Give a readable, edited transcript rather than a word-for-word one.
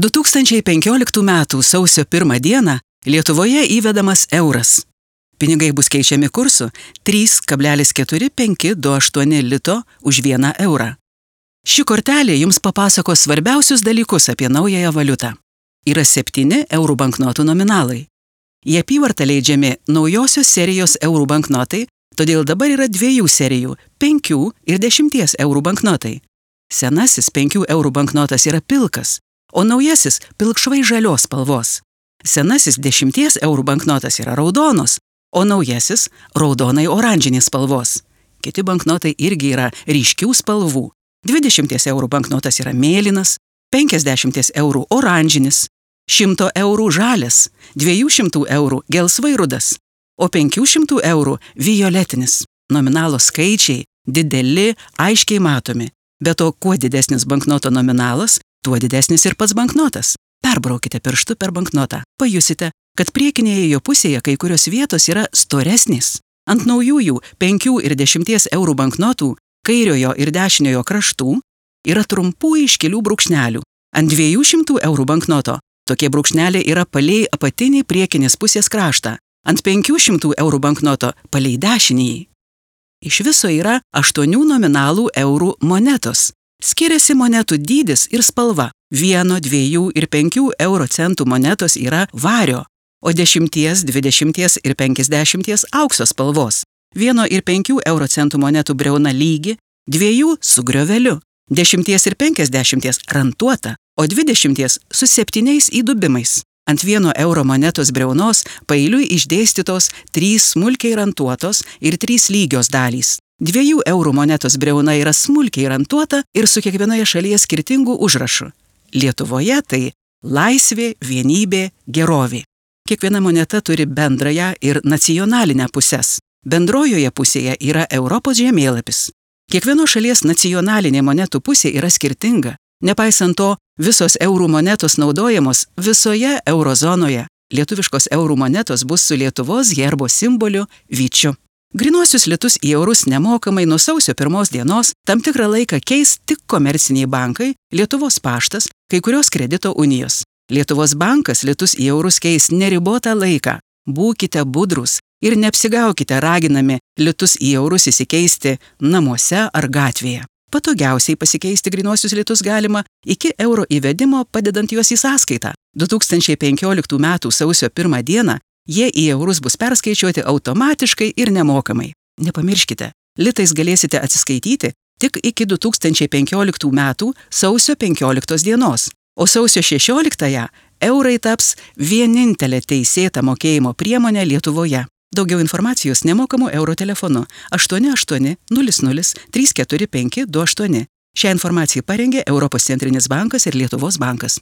2015 m. sausio 1 dieną Lietuvoje įvedamas euras. Pinigai bus keičiami kursu 3,4528 lito už 1 eurą. Ši kortelė jums papasakos svarbiausius dalykus apie naująją valiutą. Yra 7 eurų banknotų nominalai. Į apyvartą leidžiami naujosios serijos eurų banknotai, todėl dabar yra 2 serijų – 5 ir 10 eurų banknotai. Senasis 5 eurų banknotas yra pilkas, o naujasis pilkšvai žalios spalvos. Senasis 10 eurų banknotas yra raudonos, o naujasis raudonai oranžinės spalvos. Kiti banknotai irgi yra ryškių spalvų. 20 eurų banknotas yra mėlynas, 50 eurų oranžinis, 100 eurų žalias, 200 eurų gelsvai rudas, o 500 eurų violetinis. Nominalo skaičiai dideli, aiškiai matomi. Be to, kuo didesnis banknoto nominalas, tuo didesnis ir pats banknotas. Perbraukite pirštu per banknotą. Pajusite, kad priekinėje jo pusėje kai kurios vietos yra storesnės. Ant naujųjų 5 ir 10 eurų banknotų, kairiojo ir dešiniojo kraštų, yra trumpų iškilių brūkšnelių. Ant 200 eurų banknoto tokie brūkšneliai yra palei apatinį priekinės pusės kraštą. Ant 500 eurų banknoto palei dešinįjį. Iš viso yra 8 nominalų eurų monetos. Skiriasi monetų dydis ir spalva. 1, 2 ir 5 euro centų monetos yra vario, o 10, 20 ir 50 aukso spalvos. 1 ir 5 euro centų monetų briauna lygi, 2 su grioveliu, 10 ir 50 rantuota, o 20 su 7 įdubimais. Ant 1 euro monetos briaunos paeiliui išdėstytos 3 smulkiai rantuotos ir 3 lygios dalys. 2 eurų monetos briauna yra smulkiai rantuota ir su kiekvienoje šalyje skirtingų užrašų. Lietuvoje tai laisvė, vienybė, gerovė. Kiekviena moneta turi bendrąją ir nacionalinę puses. Bendrojoje pusėje yra Europos žemėlapis. Kiekvienos šalies nacionalinė monetų pusė yra skirtinga. Nepaisant to, visos eurų monetos naudojamos visoje eurozonoje. Lietuviškos eurų monetos bus su Lietuvos herbo simboliu vyčiu. Grynuosius litus į eurus nemokamai nuo sausio 1 dienos tam tikrą laiką keis tik komerciniai bankai, Lietuvos paštas, kai kurios kredito unijos. Lietuvos bankas litus į eurus keis neribotą laiką. Būkite budrus ir neapsigaukite raginami litus į eurus įsikeisti namuose ar gatvėje. Patogiausiai pasikeisti grynuosius litus galima iki euro įvedimo padedant juos į sąskaitą. 2015 m. sausio 1 dieną jie į eurus bus perskaičiuoti automatiškai ir nemokamai. Nepamirškite, litais galėsite atsiskaityti tik iki 2015 m. sausio 15 dienos, o sausio 16 eurai taps vienintelė teisėta mokėjimo priemonė Lietuvoje. Daugiau informacijos nemokamų euro telefonu 88 00 345 28. Šią informaciją parengė Europos centrinis bankas ir Lietuvos bankas.